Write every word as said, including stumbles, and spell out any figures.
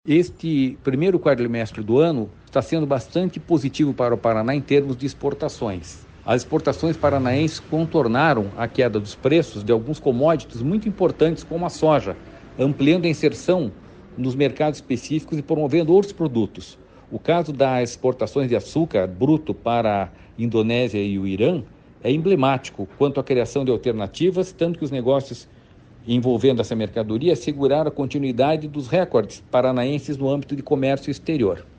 Este primeiro quadrimestre do ano está sendo bastante positivo para o Paraná em termos de exportações. As exportações paranaenses contornaram a queda dos preços de alguns commodities muito importantes, como a soja, ampliando a inserção nos mercados específicos e promovendo outros produtos. O caso das exportações de açúcar bruto para a Indonésia e o Irã é emblemático quanto à criação de alternativas, tanto que os negócios envolvendo essa mercadoria asseguraram a continuidade dos recordes paranaenses no âmbito de comércio exterior.